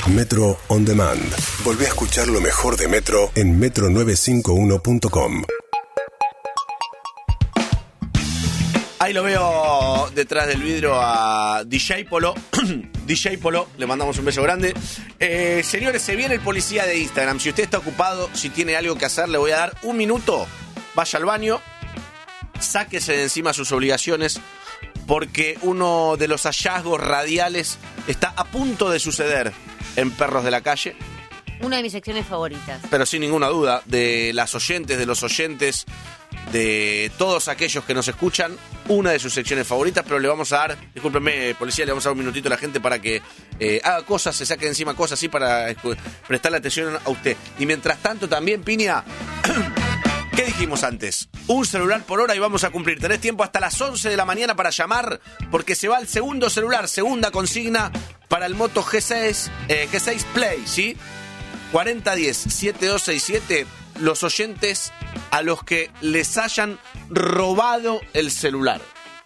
Metro On Demand. Volvé a escuchar lo mejor de Metro en metro951.com. Ahí lo veo detrás del vidrio a DJ Polo. DJ Polo, le mandamos un beso grande. Señores, se viene el policía de Instagram. Si usted está ocupado, si tiene algo que hacer, le voy a dar un minuto. Vaya al baño, sáquese de encima sus obligaciones, porque uno de los hallazgos radiales está a punto de suceder en Perros de la Calle. Una de mis secciones favoritas. Pero sin ninguna duda, de las oyentes, de los oyentes, de todos aquellos que nos escuchan, una de sus secciones favoritas, pero le vamos a dar, discúlpeme, policía, le vamos a dar un minutito a la gente para que haga cosas, se saque de encima cosas así para prestarle atención a usted. Y mientras tanto también, Piña, ¿qué dijimos antes? Un celular por hora y vamos a cumplir. Tenés tiempo hasta las 11 de la mañana para llamar, porque se va el segundo celular, segunda consigna para el Moto G6 Play, ¿sí? 4010-7267, los oyentes a los que les hayan robado el celular.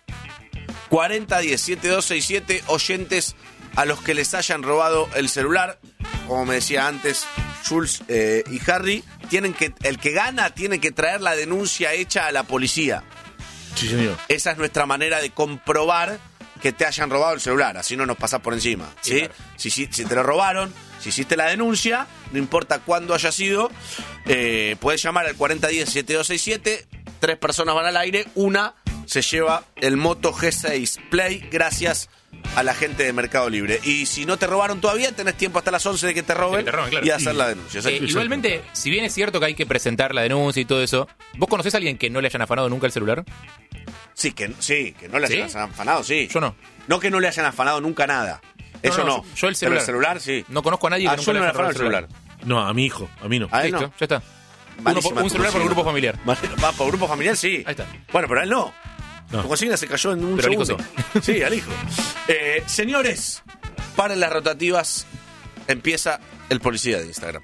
4010-7267, oyentes a los que les hayan robado el celular. Como me decía antes Jules y Harry, el que gana tiene que traer la denuncia hecha a la policía. Sí, señor. Esa es nuestra manera de comprobar que te hayan robado el celular, así no nos pasás por encima, ¿sí? Claro. Si te lo robaron, si hiciste la denuncia, no importa cuándo haya sido, puedes llamar al 4010-7267, 3 personas van al aire, una se lleva el Moto G6 Play gracias a la gente de Mercado Libre. Y si no te robaron todavía, tenés tiempo hasta las 11 de que te roben, claro, y hacer la denuncia. Igualmente, si bien es cierto que hay que presentar la denuncia y todo eso, ¿vos conocés a alguien que no le hayan afanado nunca el celular? Sí, que no le hayan afanado, sí. Yo no. No que no le hayan afanado nunca nada. Eso no. Yo el celular. Pero el celular, sí. No conozco a nadie que nunca le haya afanado el celular. No, a mi hijo, a mí no. A él listo, no. ya está. Un celular por grupo familiar. Va por grupo familiar, sí. Ahí está. Bueno, pero a él no. No. Tu consigna se cayó en un pero segundo. Sí, al hijo. Señores, paren las rotativas. Empieza el policía de Instagram.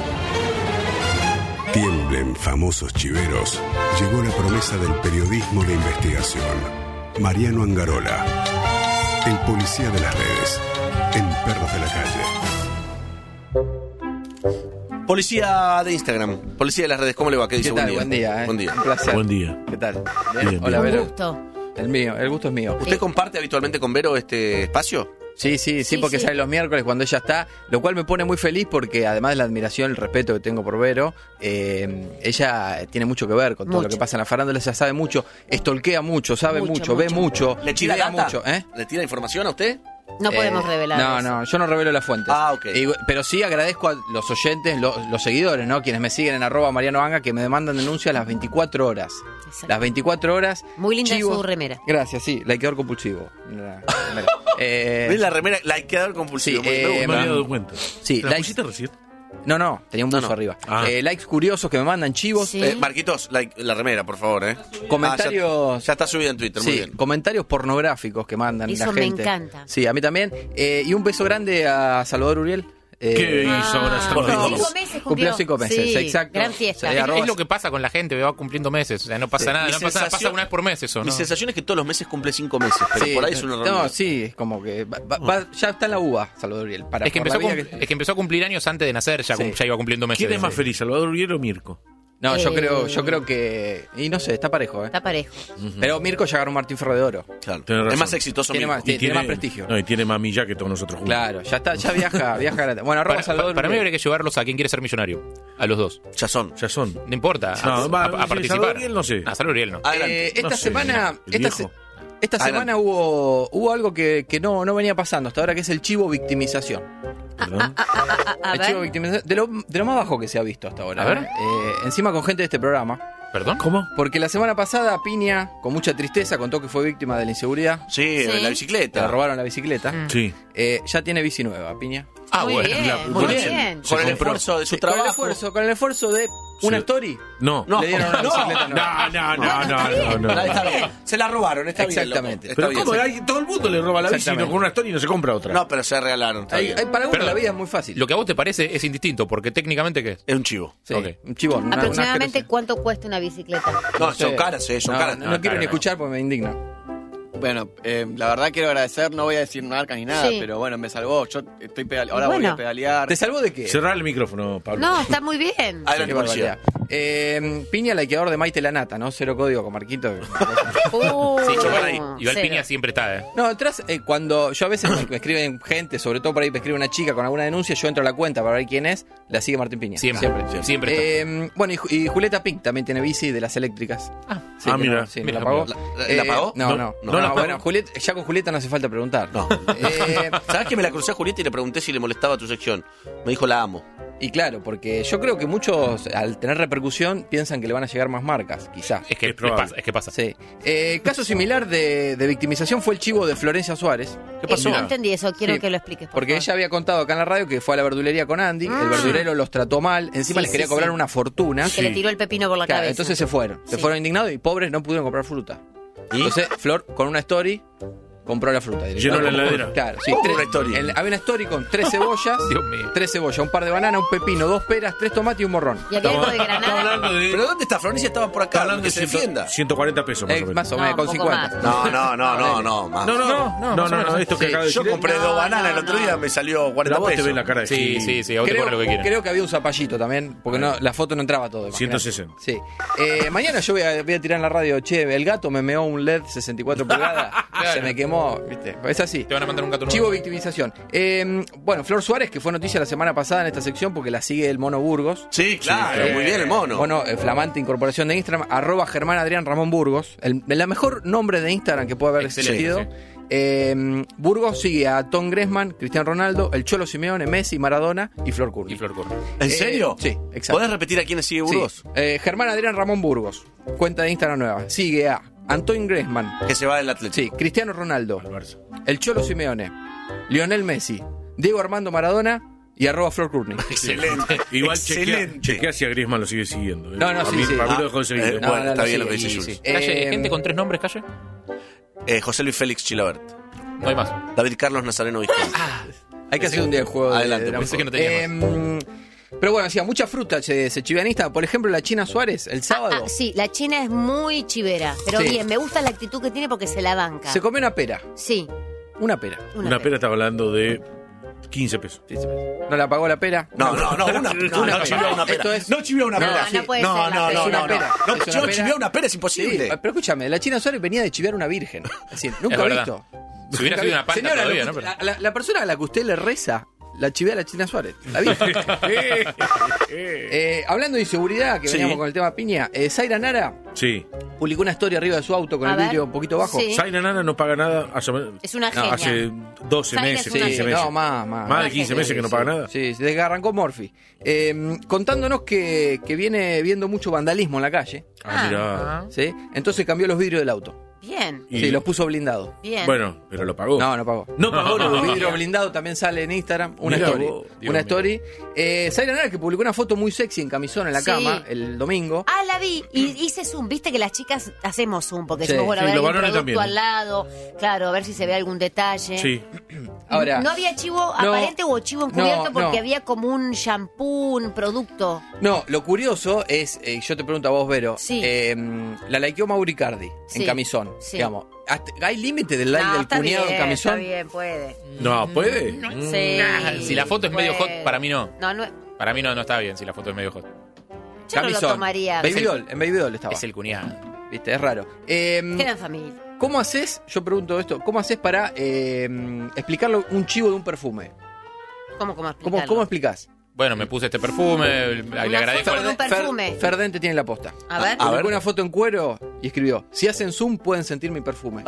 Tiemblen famosos chiveros. Llegó la promesa del periodismo de investigación. Mariano Angarola, el policía de las redes, en Perros de la Calle. Policía de Instagram, policía de las redes, ¿cómo le va? ¿Qué dice? ¿Qué tal? Buen día. Buen día. Un placer. Buen día. ¿Qué tal? Bien, Hola, bien. Vero. Un gusto. El gusto es mío. ¿Usted comparte habitualmente con Vero este espacio? Sí, porque sí. sale los miércoles cuando ella está, lo cual me pone muy feliz porque además de la admiración, el respeto que tengo por Vero, ella tiene mucho que ver con todo lo que pasa en la farándula, ella sabe mucho, estolquea mucho, sabe mucho, ve mucho, ¿Le tira chivea data? mucho, ¿Le tira información a usted? No podemos revelar eso. No, yo no revelo las fuentes. Ah, ok. Pero sí agradezco a los oyentes, los seguidores, ¿no? Quienes me siguen en @MarianoAnga, que me demandan denuncias las 24 horas. Exacto. Las 24 horas. Muy linda chivos. su remera. Gracias, sí, likeador compulsivo. La remera. ¿Ves la remera? Likeador compulsivo. Sí, Me No gusta. me había dado cuenta. Sí, ¿La likes. pusiste recién? No, tenía un buzo No. arriba. Ah. Likes curiosos que me mandan, chivos. Sí. Marquitos, la remera, por favor, Comentarios. Ya está subida en Twitter, muy Sí, bien. comentarios pornográficos que mandan Eso la me gente. encanta. Sí, a mí también. Y un beso grande a Salvador Uriel. ¿Qué hizo ahora? por favor. 5 meses Cumplió 5 meses, Sí, exacto. Gran fiesta. Sí, Es lo que pasa con la gente, va cumpliendo meses. O sea, no pasa nada, Mi no pasa sensación- una vez por mes eso, ¿no? Mi sensación es que todos los meses cumple 5 meses, pero por ahí es una realidad. No, sí, es como que ya está en la uva, Salvador Uriel. Es que empezó a cumplir años antes de nacer, ya, Sí. ya iba cumpliendo meses. ¿Quién es más feliz, Salvador Uriel o Mirko? No, yo creo que... Y no sé, está parejo, Está parejo. Pero Mirko ya ganó un Martín Ferro de Oro. Claro. Tenés razón. Es más exitoso Tiene mismo. más- tiene más prestigio. No, y tiene más millas que todos nosotros juntos. Claro, ya está, ya viaja gratis. Bueno, Salvador Para mí Uriel. habría que llevarlos a quien quiere ser millonario. A los dos. Ya son. Ya son. No importa. No, a sí, participar. Salvador Uriel no sé. Salvador Uriel no. Adelante. Esta No sé, semana... el viejo. Esta Adelante. semana hubo algo que no venía pasando hasta ahora, que es el chivo victimización. Perdón. A El ver. chivo victimización, de lo más bajo que se ha visto hasta ahora. A ver. Encima con gente de este programa. ¿Perdón? ¿Cómo? Porque la semana pasada Piña, con mucha tristeza, contó que fue víctima de la inseguridad. Sí, Sí. la bicicleta. Le robaron la bicicleta. Sí. Ya tiene bici nueva, Piña. Muy bueno. bien, muy Con el- bien. Con el Se compró. esfuerzo de su Con trabajo. el esfuerzo de una Sí. story. No. No. Le dieron una bicicleta nueva. Ahí está. Se la robaron, está bien. Exactamente. loco. Pero Está bien, ¿cómo? sí. Hay- todo el mundo le roba la bici Exactamente. con una story y no se compra otra. No, pero se regalaron. Está bien. Para uno Perdón. la vida es muy fácil. Lo que a vos te parece es indistinto, porque técnicamente, ¿qué es? Es un chivo. Sí, Ok. un chivón. una Aproximadamente, asquerosidad. ¿cuánto cuesta una bicicleta? No, sé. son caras, son No, caras. no quiero ni escuchar porque me indigna. Bueno, la verdad quiero agradecer, no voy a decir marca ni nada, Sí. pero bueno, me salvó. Yo estoy ahora voy a pedalear. ¿Te salvó de qué? Cerrar el micrófono, Pablo. No, está muy bien. Adelante, Qué policía. barbaridad. Piña, likeador de Maite Lanata, ¿no? 0 código con Marquito. Sí, chocan ahí. Igual cero. Piña siempre está, No, atrás, cuando yo a veces me escriben gente, sobre todo por ahí me escribe una chica con alguna denuncia, yo entro a la cuenta para ver quién es, la sigue Martín Piña. Siempre está. Bueno, y Julieta Pink también tiene bici de las eléctricas. Sí, mira. no, sí, Mira, ¿la pagó? ¿La pagó? No, No, no. no la pagó. Bueno, ya con Julieta no hace falta preguntar. No. ¿Sabes que me la crucé a Julieta y le pregunté si le molestaba tu sección? Me dijo, la amo. Y claro, porque yo creo que muchos, al tener repercusión, piensan que le van a llegar más marcas, quizás. Es que Es probable. pasa. Sí. Caso similar de victimización fue el chivo de Florencia Suárez. ¿Qué pasó? No entendí eso, quiero Sí, que lo expliques. Por Porque favor. ella había contado acá en la radio que fue a la verdulería con Andy, el verdulero los trató mal, encima Sí, les quería sí, cobrar sí. una fortuna. Y que le tiró el pepino por la Claro, cabeza. entonces se fueron. Se Sí. fueron indignados y pobres no pudieron comprar fruta. ¿Y? Entonces Flor, con una story, compró la fruta. Llenó la heladera. Claro, sí. ¿Cómo una story? Había una story con 3 cebollas, Dios mío. 3 cebollas, un par de bananas, un pepino, 2 peras, 3 tomates y un morrón. Y había algo de Estamos Granada. hablando de... ¿Pero dónde está? Florencia estaba por acá, hablando que de se defienda. 140 pesos más o menos. Más o No, menos, con un poco 50. más. No, más. No, esto que Sí, acaba de Yo decir. compré No, 2 bananas no, el otro día, no. me salió Pero 40 a vos te pesos. ven la cara de Sí, a vos te ponen lo que quieran. Creo que había un zapallito también, porque la foto no entraba todo. imagínate. 160. Sí. Mañana yo voy a tirar en la radio, che, el gato me meó un LED 64 pulgadas, se me quemó, ¿viste? Es así. Te van a mandar un gato nuevo. Chivo victimización. Bueno, Flor Suárez, que fue noticia la semana pasada en esta sección porque la sigue el Mono Burgos. Sí, claro, muy bien el mono. Bueno, flamante incorporación de Instagram, @Germán Adrián Ramón Burgos. La mejor nombre de Instagram que puede haber Excelente, existido. Burgos sigue a Tom Griezmann, Cristiano Ronaldo, el Cholo Simeone, Messi, Maradona y Flor Curly. Y Flor Curly. ¿En serio? Sí, exacto. ¿Podés repetir a quiénes sigue Burgos? Sí. Germán Adrián Ramón Burgos, cuenta de Instagram nueva. Sigue a Antoine Griezmann, Que se va del Atlético. sí, Cristiano Ronaldo, Al Barça. el Cholo Simeone, Lionel Messi, Diego Armando Maradona y @Flor Curly. Excelente. Igual Excelente. chequea si a Griezmann lo sigue siguiendo. No, no, A sí, mí, sí. Para mí lo dejó de seguir. Bueno, está bien sí, lo que dice sí, Jules. sí. Calle, gente con 3 nombres, calle. José Luis Félix Chilabert. No hay más. David Carlos Nazareno Vizconti. Hay que hacer un día el juego. Adelante, pensé que no tenía Pero bueno, hacía mucha fruta se chivean en Instagram. Por ejemplo, la China Suárez, el sábado, Sí, la China es muy chivera. Pero Sí. bien, me gusta la actitud que tiene porque se la banca. se comió una pera. Sí, Una pera. Una pera estaba hablando de 15 pesos. Sí, ¿no la pagó la pera? No, no chivió una pera. Esto es- No chivió una No, pera. no puede ser la pera. Es una pera. No, Es una yo pera. chivió una pera, es Sí, imposible. pero escúchame, la China Suárez venía de chivear una virgen. Es decir, nunca Es he verdad. visto. Si hubiera sido una panda Señora, todavía, lo ¿no? que- Pero- la persona a la que usted le reza, la chivea a la China Suárez. La virgen. Hablando de inseguridad, que Sí. veníamos con el tema piña, Zaira Nara Sí. publicó una historia arriba de su auto con A el ver. vidrio un poquito bajo. Sí. Zaira Nara no paga nada hace, Es una genia. hace 12 Zaira meses, es una 15 genia. meses. No, más. Más de 15 meses que no paga nada. Sí, desde que arrancó Morphy. Contándonos que viene viendo mucho vandalismo en la calle. Ah, mirá. ¿Sí? Entonces cambió los vidrios del auto. Bien, Y- Sí, los puso blindados. bien. Bueno, pero lo pagó. No pagó. No pagó, no. El vidrio blindado también sale en Instagram. Una Mirá story. vos, Dios Una mío. story. Zaira Nara, que publicó una foto muy sexy en camisón en la Sí. cama el domingo. Ah, la vi. Y hice zoom. Viste que las chicas hacemos zoom porque Sí, decimos, bueno, a sí, ver los algún varones producto también. al lado. Claro, a ver si se ve algún detalle. Sí. Ahora, ¿No había chivo No, aparente o chivo encubierto no, porque no. había como un shampoo, un producto? no, lo curioso es, yo te pregunto a vos, Vero, Sí. la likeó Mauricardi Sí, en camisón. sí. Digamos, ¿hay límite del like No, del está cuñado bien, en camisón? está bien, puede. No, ¿puede? Sí. Si la foto es medio hot, para mí no. No, Para mí no está bien si la foto es medio hot. yo no lo tomaría. Baby doll, en Baby Doll estaba. Es el cuñado. Viste, es raro. Queda en familia. ¿Cómo haces, yo pregunto esto, cómo haces para explicarlo un chivo de un perfume? ¿Cómo ¿Cómo explicarlo? explicás? Bueno, me puse este perfume, le Una agradezco. foto de un perfume. Ferdente tiene la posta. A ver. Publicó una foto en cuero y escribió, si hacen zoom pueden sentir mi perfume.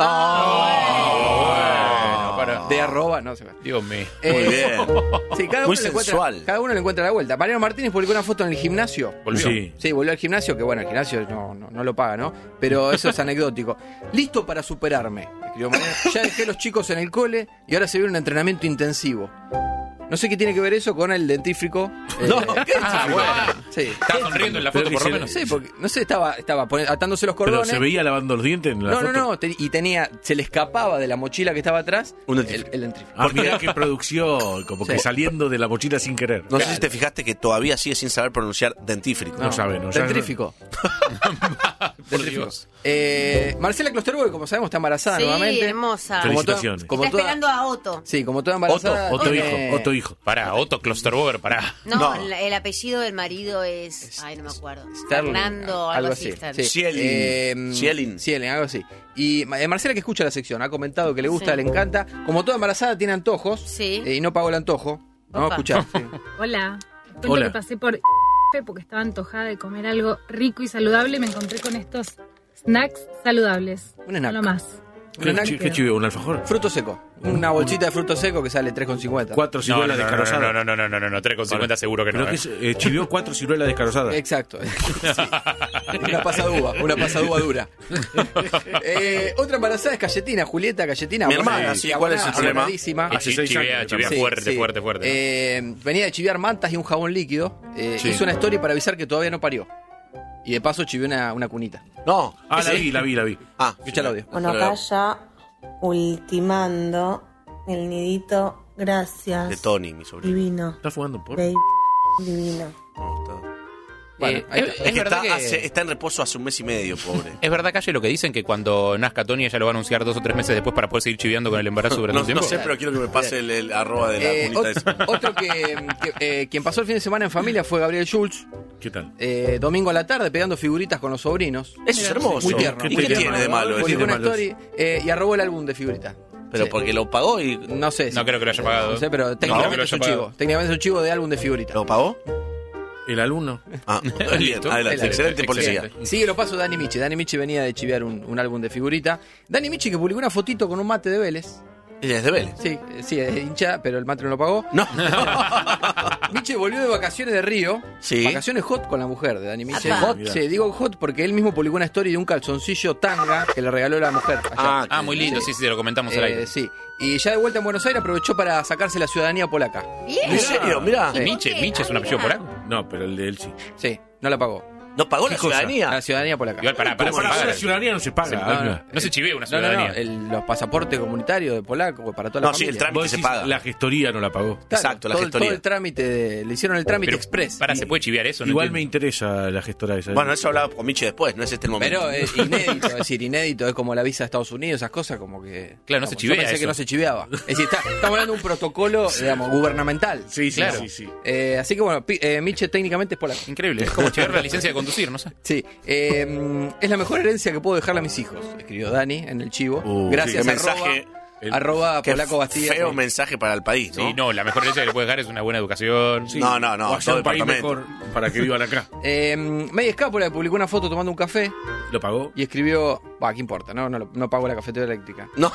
Bueno, para. De @ no sé. Dios mío. Muy bien. Sí, cada Muy uno, le encuentra, sensual. cada uno le encuentra la vuelta. Mariano Martínez publicó una foto en el gimnasio. Volvió. Sí. Sí, volvió al gimnasio, que bueno, el gimnasio no lo paga, ¿no? Pero eso es anecdótico. Listo para superarme, escribió Mariano. Ya dejé los chicos en el cole y ahora se viene un entrenamiento intensivo. No sé qué tiene que ver eso con el dentífrico. ¿Qué? Ah, bueno. Sí. Estaba sonriendo en la Pero foto, que por lo se- menos. Sí, porque, no sé, estaba atándose los Pero cordones. se veía lavando los dientes en la No, foto. no, y tenía, se le escapaba de la mochila que estaba atrás Un el dentífrico. dentífrico. Ah, mirá qué producción, como que Sí. saliendo de la mochila sin querer. No sé si te fijaste que todavía sigue sin saber pronunciar dentífrico. No sabe, no. ya- Dentrífico. Por Dios. Marcela Klosterboer, como sabemos, está embarazada Sí, nuevamente. hermosa. Felicitaciones. Como Está toda- esperando a Otto. Sí, como toda embarazada. Otto hijo. Pará, Otto Klosterboer, pará. No, el apellido del marido es... Ay, no me acuerdo. Sterling, Fernando, algo así. Sterling. Cielin. Cielin, algo así. Y Marcela, que escucha la sección, ha comentado que le gusta, Sí. le encanta. Como toda embarazada, tiene antojos. Sí. Y no pagó el antojo. Vamos a Opa. escuchar. Sí. Hola. Cuento Hola. que pasé por porque estaba antojada de comer algo rico y saludable y me encontré con estos snacks saludables. Un snack. No más. Un snack ¿Qué chivo? ¿Un alfajor? Fruto seco. Una bolsita de fruto seco que sale 3,50. 4 No, ciruelas descarozadas. no, 3,50 seguro que no. Pero que chivió 4 ciruelas descarozadas. Exacto. Sí. Una pasadúa dura. Otra embarazada es Cayetina, Julieta Cayetina. Mi hermana, sí, ¿cuál es el problema? Abonadísima. Hace 6 Chivea años. Sí, fuerte, sí. fuerte. Venía de chiviar mantas y un jabón líquido. Sí. Hizo una story para avisar que todavía no parió. Y de paso chivió una cunita. No. Ah, la vi. Ah, Escucha el audio. Bueno, acá ya ultimando el nidito. Gracias. de Tony, mi sobrino. Divino. ¿Está jugando por? Baby. Divino. No, está- Bueno, ahí está. Es que verdad está en reposo hace un mes y medio, pobre. ¿Es verdad, Calle, lo que dicen que cuando nazca Tony ella lo va a anunciar 2 o 3 meses después para poder seguir chiviando con el embarazo durante No, un tiempo? no sé, pero quiero que me pase el arroba de la cunita esa. Otro que quien pasó el fin de semana en familia fue Gabriel Schulz. ¿Qué tal? Domingo a la tarde pegando figuritas con los sobrinos. Eso es hermoso. Muy tierno. ¿Y qué tiene de malo? Publicó tiene una malo story y arrobó el álbum de figuritas. Pero Sí. porque lo pagó y... No sé. No creo que lo haya pagado. No sé, pero creo que técnicamente lo es un haya chivo. pagado. Técnicamente es un chivo de álbum de figuritas. ¿Lo pagó? ¿El alumno? Ah, bien, Listo. adelante. Excelente policía. Sigue lo paso Dani Michi. Dani Michi venía de chivear un álbum de figurita. Dani Michi que publicó una fotito con un mate de Vélez. Ella es de Vélez. Sí, es hincha, pero el mate no lo pagó. No. Michi volvió de vacaciones de Río. Sí. Vacaciones hot con la mujer de Dani Michi. Apa. Hot, Mirá. sí, digo hot porque él mismo publicó una story de un calzoncillo tanga que le regaló la mujer. allá. Ah, muy lindo, sí, lo comentamos al aire. Sí. Y ya de vuelta en Buenos Aires aprovechó para sacarse la ciudadanía polaca. Bien. ¿En serio? Mirá. ¿Y por Miche qué? es un apellido mira. polaco. No, pero el de él sí. Sí, no la pagó. ¿No pagó la ¿Qué cosa? ciudadanía? La ciudadanía polaca. Igual, pará, Para se la paga. ciudadanía no se paga. No se chivea una No, ciudadanía. los pasaportes comunitarios de polaco para toda la No, sí, familia. el trámite Vos se decís, paga. la gestoría no la pagó. Claro, Exacto, la todo, gestoría. todo el trámite, le hicieron el trámite Pero, express. Pará, ¿se puede chivear eso? No Igual entiendo. me interesa la gestora esa. Bueno, eso hablaba con Miche después, no es este el momento. Pero es inédito, es decir, inédito, es como la visa de Estados Unidos, esas cosas como que... Claro, no se yo chivea pensé eso. que no se chiveaba. Es decir, estamos hablando de un protocolo, digamos, gubernamental. Sí, sí, Claro. sí. Así que bueno, Miche técnicamente es polaco. Increíble, es como chivear la licencia de conducir, no sé. Sí, es la mejor herencia que puedo dejarle a mis hijos, escribió Dani en el chivo. Gracias qué a mensaje. arroba Qué Polaco Bastilla. feo mensaje para el país, ¿no? Sí, no, la mejor herencia que le puedes dar es una buena educación. Sí. No, O hacer todo un país departamento. mejor para que vivan acá. Media Escápula publicó una foto tomando un café ¿Lo pagó? y escribió, ¿qué importa? No pago la cafetera eléctrica. No.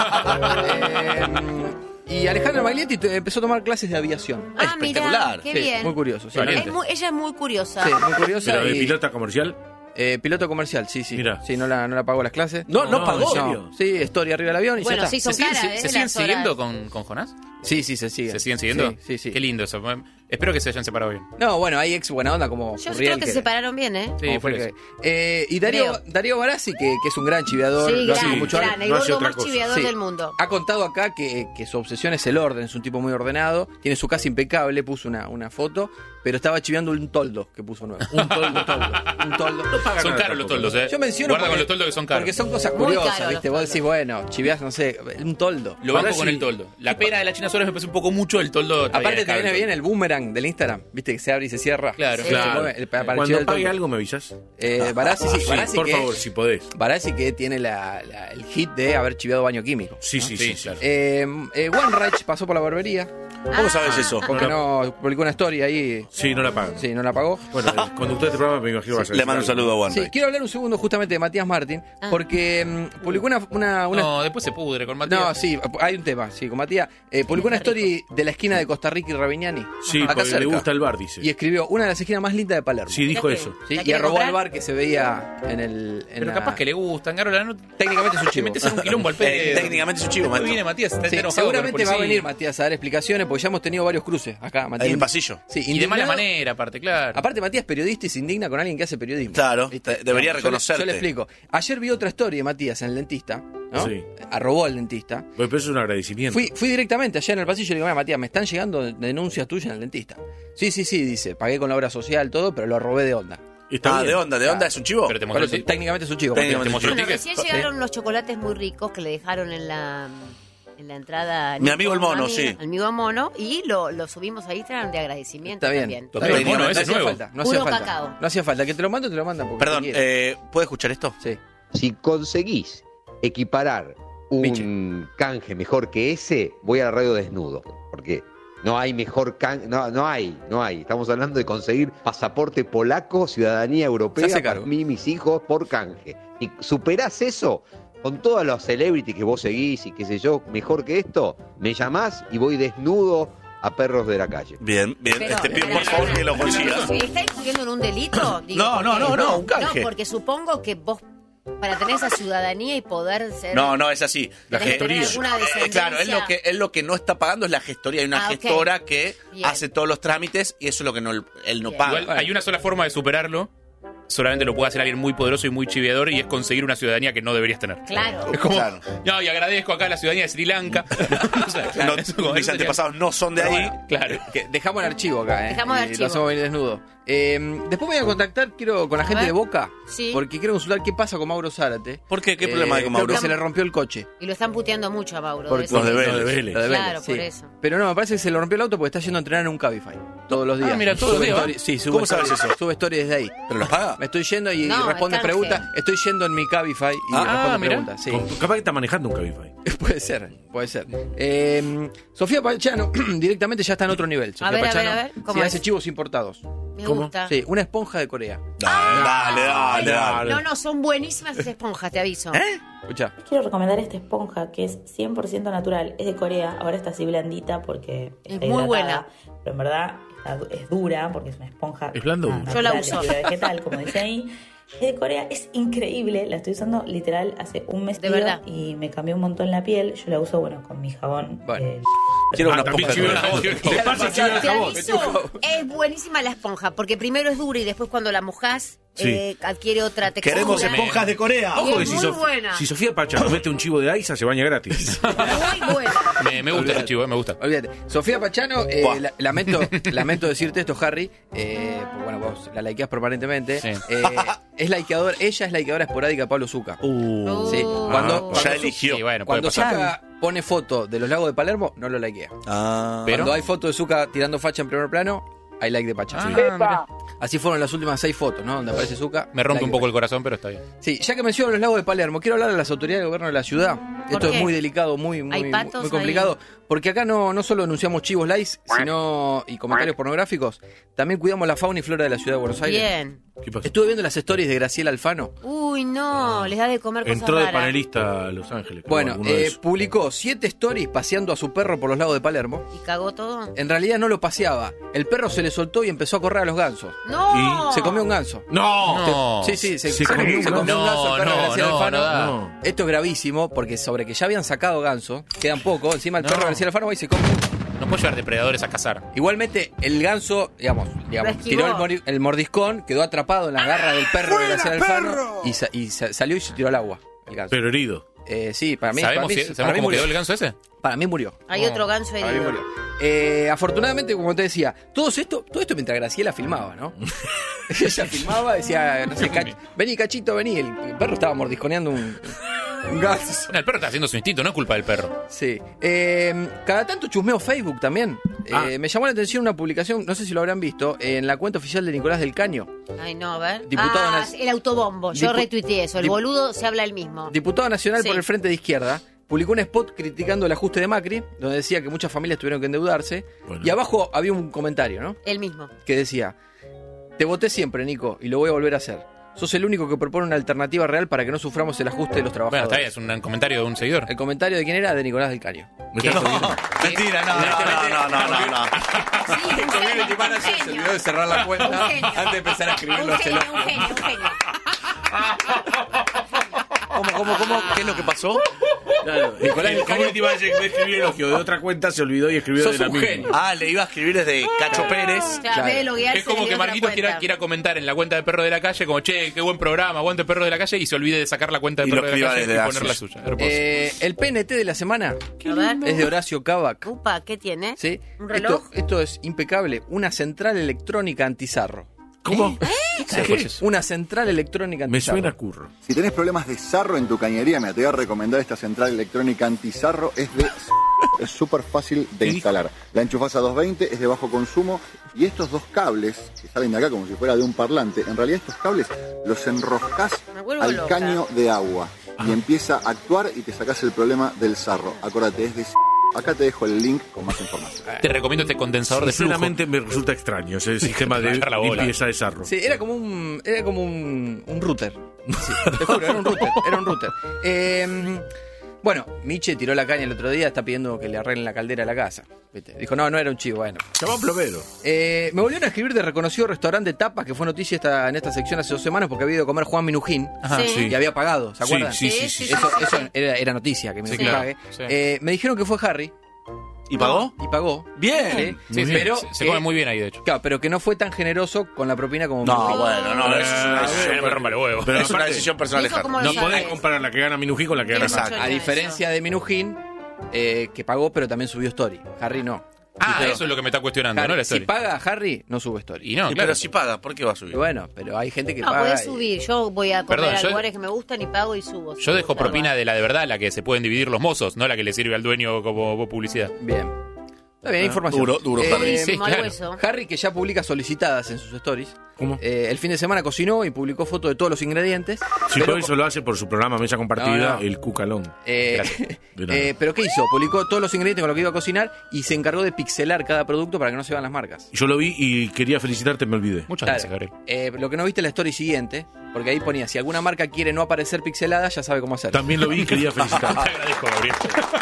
Y Alejandra Maglietti empezó a tomar clases de aviación. Ah, mirá, espectacular. qué Sí, bien. muy curioso. Sí, Valiente. Ella es muy curiosa. Sí, muy curiosa. ¿Pero de y- pilota comercial? piloto comercial, sí. Mirá. Sí, no la pagó las clases. No, no pagó. ¿en serio? No, sí, story arriba del avión y Bueno, ya sí, está. son caras, ¿Se desde siguen las horas. siguiendo con Jonás? Sí, se siguen. ¿Se siguen siguiendo? Sí. Qué lindo eso. Espero que se hayan separado bien. No, bueno, hay ex buena onda como Yo Furriel, creo que se separaron bien, ¿eh? Sí, como por fue eso. y Darío Barassi, que es un gran chiveador, Sí, lo hace con gran, mucho gran, el no hace gordo otra más cosa. chiveador Sí. del mundo. Ha contado acá que su obsesión es el orden, es un tipo muy ordenado, tiene su casa impecable, puso una foto, pero estaba chiveando un toldo que puso nuevo. Un toldo. Son caros los toldos, ¿eh? Yo menciono Guarda con los toldos que son caros. porque son cosas Muy curiosas, caros ¿viste? los Vos toldos. decís, bueno, chiveás, no sé, un toldo. Lo banco Ahora con sí. el toldo. La pera de la China Suárez me parece un poco mucho, el toldo. Aparte te viene bien el boomerang del Instagram, ¿viste? Que se abre y se cierra. Claro, Se claro. mueve, para Cuando chivar el pague toldo. algo me avisas. Barassi, sí, Barassi por que, favor, si podés. Barassi que tiene el hit de haber chiveado baño químico. Sí, claro. OneRage pasó por la barbería, ¿Cómo sabes eso? porque no publicó una story ahí, Sí, no la pagan. sí, no la pagó. Bueno, el conductor de este programa me imagino va a ser. Le mando un saludo a Juan. Sí, quiero hablar un segundo justamente de Matías Martín, porque publicó una No, después se pudre con Matías. No, sí, hay un tema, sí, con Matías. Publicó una story de la esquina de Costa Rica y Ravignani Sí, Acá porque le cerca. gusta el bar, dice. y escribió una de las esquinas más lindas de Palermo. Sí, dijo ¿La eso. ¿Sí? ¿La Y quiere arrobó comprar? al bar que se veía en Pero la- capaz que le gustan, Garola. No Técnicamente es un te chivo. metes en un quilombo al pedo. Técnicamente es un chivo, Después maestro. viene Matías, está Sí, enojado seguramente con el va a policía. venir Matías a dar explicaciones, porque ya hemos tenido varios cruces acá, Matías. En el pasillo. Sí, Y de mala indignado. manera, aparte, claro. Aparte, Matías es periodista y se indigna con alguien que hace periodismo. Claro, ¿Viste? debería Yo le- reconocerte. Yo le explico. Ayer vi otra story de Matías en el dentista, ¿no? Sí. Arrobó al dentista. Bueno, pero eso es un agradecimiento. Fui directamente allá en el pasillo y le digo, mira, Matías, me están llegando denuncias tuyas en el dentista. Sí, dice, pagué con la obra social, todo, pero lo robé de onda. Está bien. ¿De onda es un chivo? Pero te Bueno, mostró técnicamente es un chivo. Técnicamente. te mostró el Bueno, ticket. recién llegaron unos chocolates muy ricos que le dejaron en la entrada. Mi amigo el mono, sí. El amigo mono, y lo subimos a Instagram de agradecimiento Está bien. también. Está bien. Bueno, No ese es hacía nuevo. falta. No hacía Puro falta. cacao. No hacía falta. Que te lo mando, te lo mandan. porque Perdón, te quieren. ¿puedo escuchar esto? Sí. Si conseguís equiparar un canje mejor que ese, voy a la radio desnudo. Porque no hay mejor canje. No hay. Estamos hablando de conseguir pasaporte polaco, ciudadanía Se europea hace para cargo. mí y mis hijos por canje. Si superás eso, con todos los celebrities que vos seguís y qué sé yo, mejor que esto, me llamás y voy desnudo a perros de la calle. Bien. Pero, Te pido por espera, favor que lo consigas. ¿Está incurriendo en un delito? Digo, No, porque- un canje. No, porque supongo que vos, para tener esa ciudadanía y poder ser... No, es así. tenés que tener alguna descendencia. Claro, él lo que no está pagando es la gestoría. Hay una Ok. gestora que Bien. hace todos los trámites y eso es lo que él no Bien. paga. Igual hay una sola forma de superarlo. Solamente lo puede hacer alguien muy poderoso y muy chiviador, y es conseguir una ciudadanía que no deberías tener. Claro. Es como, Claro. no, y agradezco acá la ciudadanía de Sri Lanka. O sea, No, eso como- mis eso sería- antepasados no son de ahí. Claro. Que dejamos el archivo acá, Dejamos el Y archivo. Lo hacemos venir desnudo. Después me voy a contactar, con la A gente ver. de Boca. Sí. Porque quiero consultar qué pasa con Mauro Zárate. ¿Por qué? ¿Qué problema hay con Creo Mauro? que se le rompió el coche. Y lo están puteando mucho a Mauro. Porque- de eso. Los de Lo de Vélez. Vélez. Lo de Vélez, Claro, por sí. eso. Pero no, me parece que se le rompió el auto porque está yendo a entrenar en un Cabify. Todos los días. mira, todos los Sube días, story- Sí, sube ¿Cómo story- sabes eso? Sube stories desde ahí. ¿Pero los paga? Me estoy yendo y No, responde el canje. preguntas. Estoy yendo en mi Cabify y responde mira. preguntas. Sí. Capaz que está manejando un Cabify. Puede ser. Sofía Pachano directamente ya está en otro nivel. Sofía A ver, Pachano ¿cómo sí, es? hace chivos importados. Me ¿Cómo? gusta. Sí, una esponja de Corea. Dale. No, son buenísimas esas esponjas, te aviso. Escucha. Quiero recomendar esta esponja que es 100% natural. Es de Corea. Ahora está así blandita porque Es está muy hidratada, buena. Pero en verdad es dura porque es una esponja. Es blanda o dura. Yo la natural, uso. de fibra vegetal, como dice ahí. Es de Corea, es increíble. La estoy usando literal hace un mes De y medio verdad. y me cambió un montón la piel. Yo la uso, con mi jabón. Bueno. Quiero una también esponja de chivo Corea. de jabón. Te pasa el chivo de Te jabón. aviso, es buenísima la esponja, porque primero es dura y después cuando la mojás Sí. adquiere otra textura. Queremos esponjas de Corea. Y Ojo que es si, muy buena. si Sofía Pachano mete un chivo de Aiza, se baña gratis. Muy buena. Me gusta ese chivo, me gusta. Olvídate. Sofía Pachano, Buah. lamento decirte esto, Harry. Pues bueno, vos la likeás permanentemente. Sí. Es likeadora, ella es likeadora esporádica de Pablo Zucca. Sí. Oh. Cuando Ya eligió. Sí, bueno, puede Cuando pasar. Zucca pone foto de los lagos de Palermo, no lo likea. Pero- Cuando hay foto de Zucca tirando facha en primer plano, hay like de Pachano. Mirá. Así fueron las últimas 6 fotos, ¿no? Donde aparece Zucca. Me rompe like un de poco el corazón, pero está bien. Sí, ya que menciono los lagos de Palermo, quiero hablar a las autoridades de gobierno de la ciudad. ¿Por Esto qué? es muy delicado, muy patos complicado, porque acá no solo denunciamos chivos likes, sino y comentarios pornográficos, también cuidamos la fauna y flora de la ciudad de Buenos Aires. Bien. ¿Qué pasó? Estuve viendo las stories de Graciela Alfano. Uy, no, les da de comer cosas Entró de raras. panelista a Los Ángeles. creo, Bueno, alguno de esos. publicó 7 stories paseando a su perro por los lagos de Palermo. ¿Y cagó todo? En realidad no lo paseaba. El perro se le soltó y empezó a correr a los gansos. ¡No! Se comió un ganso. ¡No! No. Sí, Se comió un se comió un ganso el perro de No, Graciela no, Alfano. no da. No. Esto es gravísimo porque sobre que ya habían sacado ganso, quedan poco. Encima el No. perro de Graciela Alfano va y se come uno. No puedo llevar depredadores a cazar. Igualmente, el ganso, digamos esquivó. tiró el mordiscón, quedó atrapado en la garra del perro de Graciela Alfano y salió y se tiró al agua. El ganso. Pero herido. Sí, para mí, ¿Sabemos, para mí, si- para mí cómo murió. quedó el ganso ese? Para mí murió. Hay otro ganso Para mí herido. murió. Afortunadamente, como te decía, todo esto mientras Graciela filmaba, ¿no? Ella filmaba, decía, no sé, vení, cachito, vení. El perro estaba mordisconeando un ganso. Bueno, el perro está haciendo su instinto, no es culpa del perro. Sí. Cada tanto chusmeo Facebook también. Me llamó la atención una publicación, no sé si lo habrán visto, en la cuenta oficial de Nicolás del Caño. Ay, no, a ver. Diputado el autobombo. Yo Dipu- retuiteé eso. El Dip- boludo se habla el mismo. Diputado nacional Sí. por el Frente de Izquierda. Publicó un spot criticando el ajuste de Macri, donde decía que muchas familias tuvieron que endeudarse. Bueno. Y abajo había un comentario, ¿no? El mismo. Que decía: te voté siempre, Nico, y lo voy a volver a hacer. Sos el único que propone una alternativa real para que no suframos el ajuste de los Bueno, trabajadores. está bien, es un comentario de un seguidor. El comentario de quién era, de Nicolás del Caño. Me estás jodiendo. Mentira, no. Sí, un genio, un genio. de cerrar la Un genio. antes de empezar a escribirlo. Un genio, un genio, un genio. ¿Cómo? ¿Qué es lo que pasó? Claro, Nicolás del Caño te iba a escribir elogio de otra cuenta, se olvidó y escribió Sos de la un misma. genio. Le iba a escribir desde Cacho Pérez. O sea, en vez de loguearse Es como desde que otra Marquitos cuenta. quiera comentar en la cuenta de Perro de la Calle, como, che, qué buen programa, aguante Perro de la Calle, y se olvide de sacar la cuenta de Y lo Perro de la escriba Calle desde y la poner la suya. Hermoso. El PNT de la semana A ver. es de Horacio Cavac. Upa, ¿qué tiene? ¿Sí? ¿Un reloj? Esto es impecable. Una central electrónica antizarro. ¿Cómo? ¿Qué? Una central electrónica Me antizarro. suena curro. Si tenés problemas de sarro en tu cañería, me te voy a recomendar esta central electrónica antizarro. Es súper fácil de instalar. La enchufás a 220, es de bajo consumo. Y estos dos cables, que salen de acá como si fuera de un parlante, en realidad estos cables los enroscás al loca. caño de agua. Y empieza a actuar y te sacás el problema del sarro. Acordate, es de... Acá te dejo el link con más información. Te recomiendo este condensador de flujo. Sinceramente me resulta extraño ese sistema de Bajar la bola. limpieza de sarro. Sí, era como un router. Sí, te juro, era un router. Bueno, Miche tiró la caña el otro día, está pidiendo que le arreglen la caldera a la casa. ¿Viste? Dijo, no era un chivo, bueno. Llamó plomero. Me volvieron a escribir de reconocido restaurante Tapas, que fue noticia en esta sección hace 2 semanas porque había ido a comer Juan Minujín. Ajá, Sí. Y había pagado, ¿se acuerdan? Sí. Eso era noticia, que Minujín claro. pague. Sí. Me dijeron que fue Harry. ¿Y pagó? Y pagó. Bien. Sí, sí, pero se come muy bien ahí, de hecho. Claro, pero que no fue tan generoso con la propina como No, Minujín. bueno, no, eso es una decisión. Me rompa los huevos. Pero Es una aparte, decisión personal de Dijo Harry. como no lo podés sabes. comparar la que gana Minujín con la que gana Exacto. A diferencia de Minujín, que pagó pero también subió story. Harry no. Pero Eso es lo que me está cuestionando, Harry, ¿no? La si story. paga Harry, no sube story. Y no, Y claro. pero si paga, ¿por qué va a subir? Y bueno, pero hay gente que No, paga. podés y- subir. Yo voy a comer Perdón, a yo- lugares que me gustan y pago y subo. Yo dejo propina de la de verdad, la que se pueden dividir los mozos, no la que le sirve al dueño como publicidad. Bien. Está bien, información. Duro, Harry. Sí, Como al claro. hueso. Harry, que ya publica solicitadas en sus stories. ¿Cómo? El fin de semana cocinó y publicó fotos de todos los ingredientes. Si pero, todo eso lo hace por su programa Mesa Compartida, No. el Cucalón. eh, De nada. pero ¿qué hizo? Publicó todos los ingredientes con lo que iba a cocinar y se encargó de pixelar cada producto para que no se vean las marcas. Yo lo vi y quería felicitarte, me olvidé. Muchas Claro. gracias, Gabriel. Lo que no viste es la story siguiente, porque ahí ponía, si alguna marca quiere no aparecer pixelada, ya sabe cómo hacer. También lo vi y quería felicitarte. Te agradezco, Gabriel.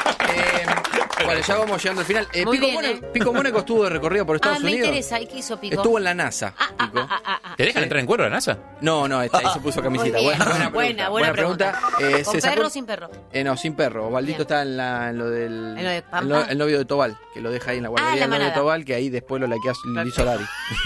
Bueno, ya vamos llegando al final. Muy Pico, bien, Mónaco, Pico Mónaco estuvo de recorrido por Estados me Unidos. interesa. ¿Y qué hizo Pico? Estuvo en la NASA. Pico. ¿Te dejan entrar en cuero a la NASA? No, ahí se puso camisita. Muy bien. Buena pregunta. ¿Con se sacó- perro o sin perro? No, sin perro. Osvaldito Bien. está en lo del. ¿En lo de Pampa? el novio de Tobal, que lo deja ahí en la guardería la del novio de manada. Tobal, que ahí después lo likea Luis Solari.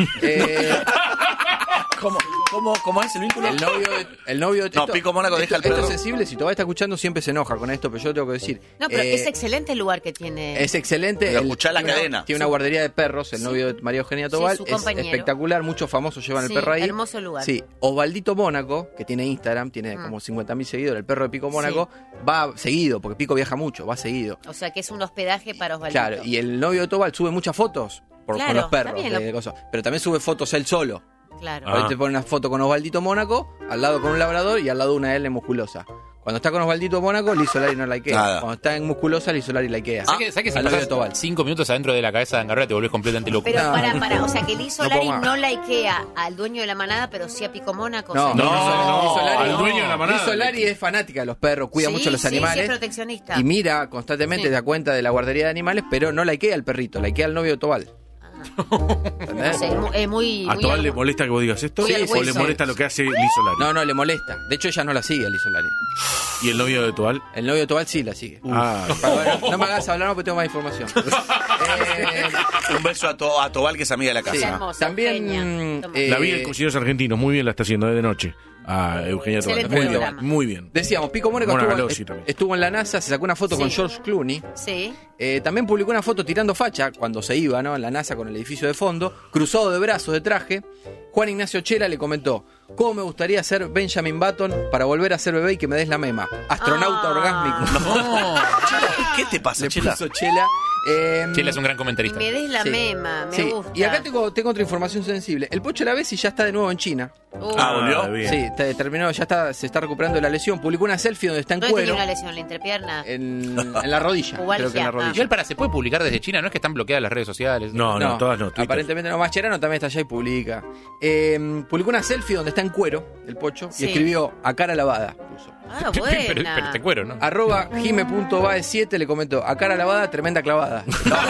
¿Cómo es el vínculo? El novio de No, Pico Mónaco deja el Esto perro. es sensible, si Tobal está escuchando siempre se enoja con esto, pero yo tengo que decir. No, pero es excelente el lugar que tiene. Es excelente. Pero escuchá la tiene una- cadena. Tiene una guardería de perros, el novio de María Eugenia Tobal. su Es compañero. espectacular, muchos famosos llevan Sí, el perro ahí. hermoso lugar. Sí, Osvaldito Mónaco, que tiene Instagram, tiene como 50.000 seguidores, el perro de Pico Mónaco, va seguido, porque Pico viaja mucho, va seguido. O sea, que es un hospedaje para Osvaldito. Claro, y el novio de Tobal sube muchas fotos con Claro, los perros, está bien, de cosas, pero también sube fotos él solo. Claro. Ahí te pone una foto con Osvaldito Mónaco, al lado con un labrador y al lado una L musculosa. Cuando está con Osvaldito Mónaco, Liz Solari no likea. Nada. Cuando está en musculosa, Liz Solari likea. ¿Sabes que si al novio de pasás Tobal. 5 minutos adentro de la cabeza de Angarola te volvés completamente loco? Pero No. para, o sea que Liz No Solari puedo más. no likea al dueño de la manada, pero sí a Pico Mónaco. No, o sea, Liz Solari, al dueño de la manada. Liz Solari es fanática de los perros, cuida sí, mucho los sí, sí, animales. es proteccionista. Y mira constantemente, Sí. da cuenta de la guardería de animales, pero no likea al perrito, likea al novio de Tobal. ¿Entendés? No sé, es muy... ¿A muy Tobal le algo- molesta que vos digas esto? Sí, ¿O le sí. molesta lo que hace Liz Solari? No, le molesta. De hecho, ella no la sigue a Liz Solari. ¿Y el novio de Tobal? El novio de Tobal sí la sigue. Ah, Pero bueno, no me hagas hablar porque tengo más información. Un beso a Tobal, que es amiga de la casa. Sí. hermosa, También Eugenia. Toma. eh, la vi en Cocineros Argentinos, muy bien la está haciendo de noche. A Eugenia Tobal. Excelente Muy bien, programa. muy bien. decíamos, Pico Mónaco Mona estuvo, Galossi también. estuvo en la NASA, se sacó una foto Sí. con George Clooney. Sí. También publicó una foto tirando facha cuando se iba, ¿no? En la NASA con el edificio de fondo, cruzado de brazos de traje. Juan Ignacio Chela le comentó: ¿cómo me gustaría ser Benjamin Button para volver a ser bebé y que me des la mema? Astronauta orgásmico. No. ¿Qué te pasa, Le Chela? puso Chela. Chela es un gran Y comentarista. me des la Sí. mema, me Sí. gusta. Y acá tengo otra información sensible. El Pocho Lavesi ya está de nuevo en China. ¿Volvió? bien. Sí, terminó, se está recuperando de la lesión. Publicó una selfie donde está en ¿Dónde tenía cuero. una lesión? ¿La entrepierna? En la rodilla. Pubalgia. Creo que en la rodilla. Igual ¿se puede publicar desde China? ¿No es que están bloqueadas las redes sociales? No, todas no. Twitter. Aparentemente no. Mascherano también está allá y publica. Publicó una selfie donde está en cuero el Pocho Sí. y escribió a cara lavada. Puso. Ah, pero buena. te cuero, ¿no? @jime.bae7 le comentó: a cara lavada, tremenda clavada.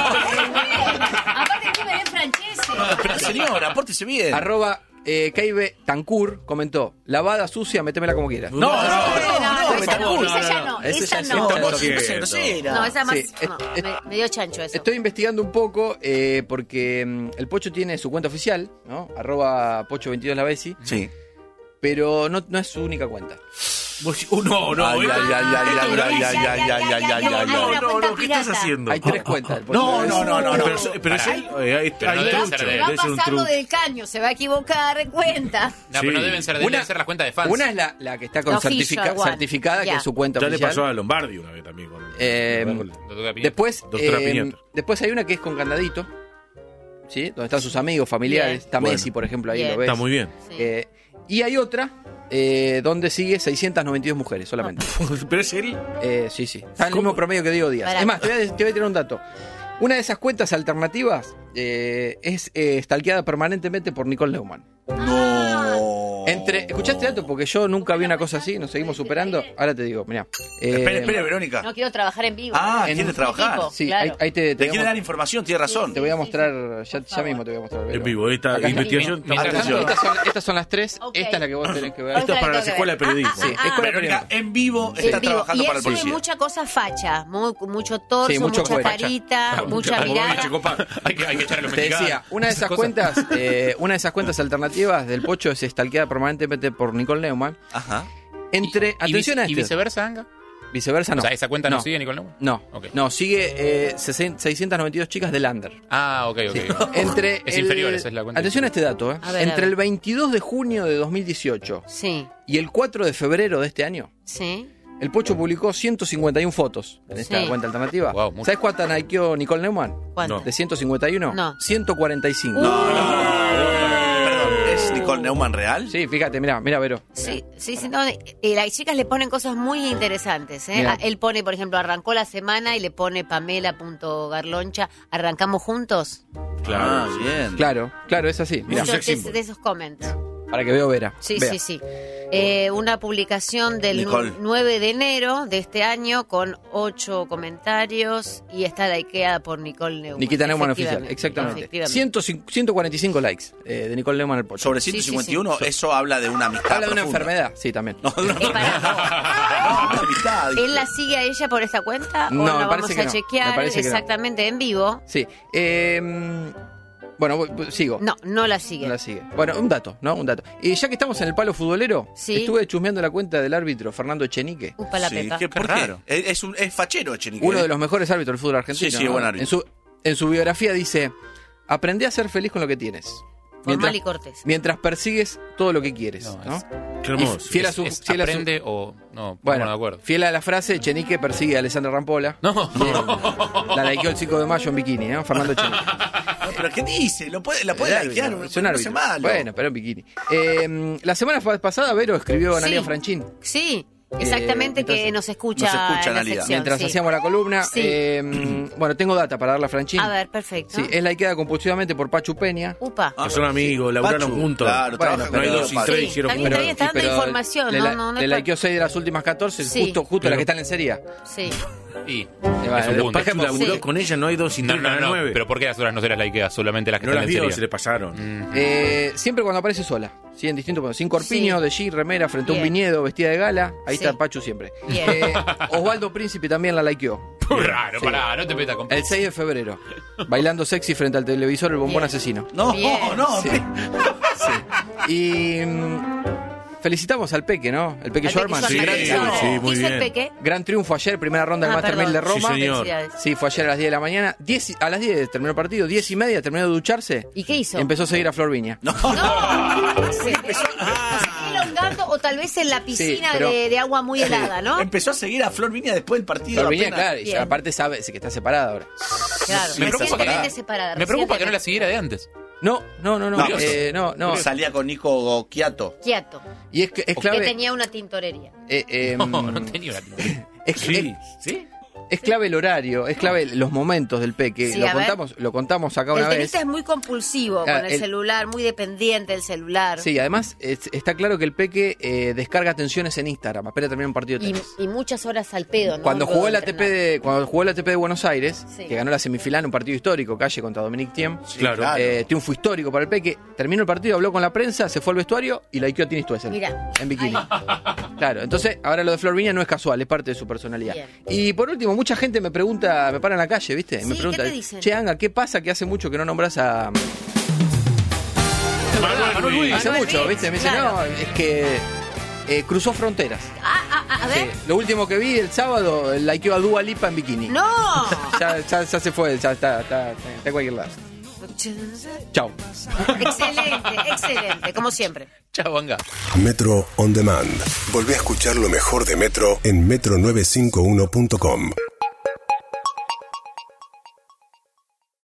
Aparte tú me ves francese. Pero señora, pórtese bien. Keibe Tancur comentó: lavada sucia, métemela como quieras. No, esa no, esa ya no, Ese esa ya no. sí, no, eso- grosera. No, esa más, Sí, no, me dio chancho eso. Estoy investigando un poco porque el Pocho tiene su cuenta oficial, ¿no? @Pocho22lavesi, Sí. pero no es su única cuenta. No, ¿qué estás haciendo? Hay 3 cuentas. No. Pero es él. Hay trucho. Se va pasando del caño, se va a equivocar de cuenta. No, pero no deben ser las cuentas de fans. Una es la que está con certificada, que es su cuenta ya oficial. le pasó a Lombardi una vez también. Después hay una que es con candadito, ¿sí? Donde están sus amigos, familiares. Está Messi, por ejemplo, ahí lo ves. Está muy bien. Y hay otra donde sigue 692 mujeres solamente. ¿Pero es él? Sí. Está en el mismo promedio que Diego Díaz. Es más, te voy a tirar un dato. Una de esas cuentas alternativas es stalkeada permanentemente por Nicole Neumann. No. ¿Escuchaste dato? Porque yo nunca vi una cosa así, nos seguimos superando. Ahora te digo, mirá. Espere, Verónica. No quiero trabajar en vivo. ¿quieres trabajar? Sí, claro. ahí te quiere dar información, tiene razón. Te voy a mostrar, ya mismo te voy a mostrar. En vivo, esta investigación. Estas son las 3, esta es la que vos tenés que ver. Esto es para las escuelas de periodismo. Sí, Verónica, en vivo está trabajando para el policía. Y mucha cosa facha, mucho torso, mucha carita, mucha mirada. Hay que echarle los Te decía, una de esas cuentas alternativas del Pocho es stalkeada permanentemente por Nicole Neumann. Ajá. Atención a esto. ¿Y viceversa, Anga? Viceversa no. O sea, ¿esa cuenta no sigue Nicole Neumann? No. Okay. No, sigue 692 chicas del under. Ok. Sí. Es inferior, esa es la cuenta. Atención a este dato, A ver, entre el 22 de junio de 2018 y el 4 de febrero de este año, el Pocho publicó 151 fotos en esta cuenta alternativa. Wow, ¿Sabes cuántas likeó Nicole Neumann? ¿Cuánto? ¿De 151? No. 145. ¿Es Nicole Neumann real? Sí, fíjate, mirá, Vero. Sí, no, las chicas le ponen cosas muy interesantes. Él pone, por ejemplo, arrancó la semana y le pone Pamela.garloncha, ¿arrancamos juntos? Claro, bien. Claro, es así. Mirá. Muchos de esos comments. Para que veo Vera. Sí. Una publicación del Nicole. 9 de enero de este año con 8 comentarios y está likeada por Nicole Neumann. Nikita Neumann oficial, exactamente. 145 likes de Nicole Neumann el Pocho. Sobre 151, eso habla de una amistad. Habla de una enfermedad, sí, también. ¿Él la sigue a ella por esta cuenta? No, ¿O me la vamos parece a que no. chequear Me parece que exactamente en vivo? Sí. Bueno, sigo. No la sigue. No la sigue. Bueno, un dato. Y ya que estamos en el palo futbolero, estuve chusmeando la cuenta del árbitro Fernando Echenique. Upa la pepa. Qué raro. Es fachero Echenique. Uno de los mejores árbitros del fútbol argentino. Sí, buen árbitro. En su biografía dice: aprendí a ser feliz con lo que tienes. Formal y cortés. Mientras persigues todo lo que quieres, ¿no? Qué hermoso. Fiel a su, ¿Aprende o no? Bueno, de acuerdo. fiel a la frase, Echenique persigue a Alessandra Rampola. No. La likeó el 5 de mayo en bikini, ¿no? Fernando Echenique. ¿Pero qué dice? ¿La puede likear? Es un árbitro. Malo. Bueno, pero en bikini. La semana pasada, Vero escribió a Analia Franchín. Sí. Exactamente, que nos escucha en la sección, mientras hacíamos la columna. Bueno, tengo data para darle a Franchín. A ver, perfecto. Sí, es likeada compulsivamente por Pachu Peña. Upa. Que son amigos, laburaron juntos. Claro, bueno, no hay 2 sin 3, hicieron juntos. También está dando información. Le likeó 6 de las últimas 14, justo las que están en serie. Sí. Y por ejemplo, laburó con ella, no hay 2 sin 3, no, 9. Pero ¿por qué las otras no se las likeas? Solamente las que están en serie. Se le pasaron. Siempre cuando aparece sola. Sí, en distintos momentos. Sin corpiño, de jean, remera, frente a un viñedo, vestida de gala. Ahí está Pachu siempre. Osvaldo Príncipe también la likeó. Raro, pará, no te metas con... El 6 de febrero. Bailando sexy frente al televisor, el bombón asesino. No. Y felicitamos al Peque, ¿no? El Peque Schwarman. Sí, muy bien. El Peque? Gran triunfo ayer, primera ronda del Master 1000 de Roma. Sí, señor. Sí, fue ayer a las 10 de la mañana. A las 10 terminó el partido, 10:30 terminó de ducharse. ¿Y qué hizo? Empezó a seguir a Flor Viña. Elongando o tal vez en la piscina pero, de agua muy helada, ¿no? Empezó a seguir a Flor Viña después del partido. Flor Viña, claro, y aparte sabe que está separada ahora. Claro, recientemente separada. Me preocupa que no la siguiera de antes. No. Salía con Nico Quiato. Y es clave. Que tenía una tintorería. No tenía una tintorería. ¿Sí? Es clave el horario, es clave los momentos del Peque. Sí, lo contamos acá una vez. El tenista es muy compulsivo con el celular, muy dependiente del celular. Sí, además está claro que el Peque descarga atenciones en Instagram, apenas termina un partido de tenis. Y muchas horas al pedo, ¿no? Cuando jugó el ATP de Buenos Aires, que ganó la semifinal en un partido histórico, Calle contra Dominic Thiem. Claro. Triunfo histórico para el Peque. Terminó el partido, habló con la prensa, se fue al vestuario y likeó a Tini Stoessel. Mirá. En bikini. Claro, entonces ahora lo de Flor Viña no es casual, es parte de su personalidad. Bien. Y por último, mucha gente me pregunta, me para en la calle, ¿viste? Y me pregunta, ¿qué te dicen? Che, Anga, ¿qué pasa que hace mucho que no nombras a Manuel Luis? Hace mucho, ¿viste? Me dice, no, es que cruzó fronteras. A ver. Sí. Lo último que vi el sábado, likeó a Dua Lipa en bikini. ¡No! ya se fue, ya está en cualquier lado. Chao. Excelente, como siempre. Chao, Vanga. Metro On Demand. Volvé a escuchar lo mejor de Metro en metro951.com.